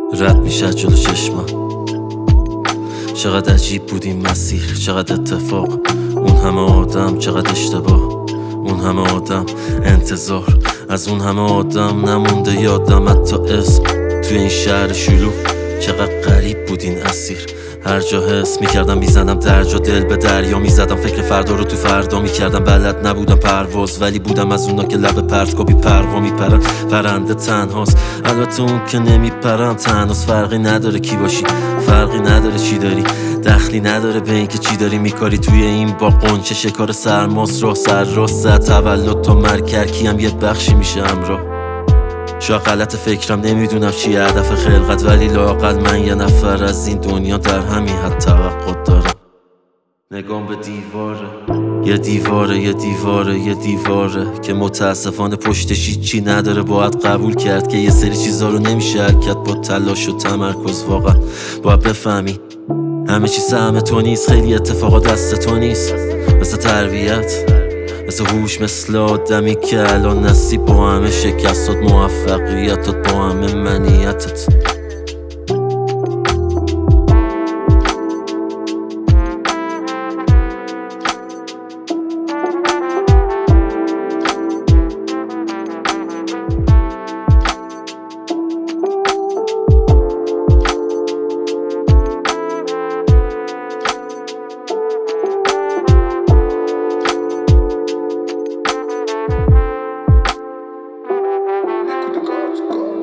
رد میشه جلو چشمم. چقدر عجیب بود این مسیر، چقدر اتفاق، اون همه آدم، چقدر اشتباه، اون همه آدم، انتظار از اون همه آدم نمونده یادم حتی اسم توی این شهر شلوغ. چقدر غریب بود این اسیر، هر جا حس میکردم میزنم در جا، دل به دریا میزدم، فکر فردا رو تو فردا میکردم. بلد نبودم پرواز ولی بودم از اونا که لب پرتگاه بی پروا میپرن. پرنده تنهاست، البته اون که نمیپرم تنهاست. فرقی نداره کی باشی، فرقی نداره چی داری، دخلی نداره به این که چی داری میکاری. توی این با قنچه شکار سرماس راه سر راست زد، تولد تا مرگ کیم یه بخشی میشه همراه. شاید غلط فکرم، نمیدونم چی هدف خلقت، ولی لااقل من یه نفر از این دنیا در همین حد توقع دارم. نگام به دیواره، یه دیواره، یه دیواره، یه دیواره که متاسفانه پشتش هیچی نداره. باید قبول کرد که یه سری چیزا رو نمیشه حرکت با تلاش و تمرکز. واقعا باید بفهمی همه چی سهم تو نیست، خیلی اتفاقا دست تو نیست. مثل تربیت، مثل هوش، مثل آدمی که الان نصیب با همه شکستات، موفقیتات، با همه منیتت. The gods,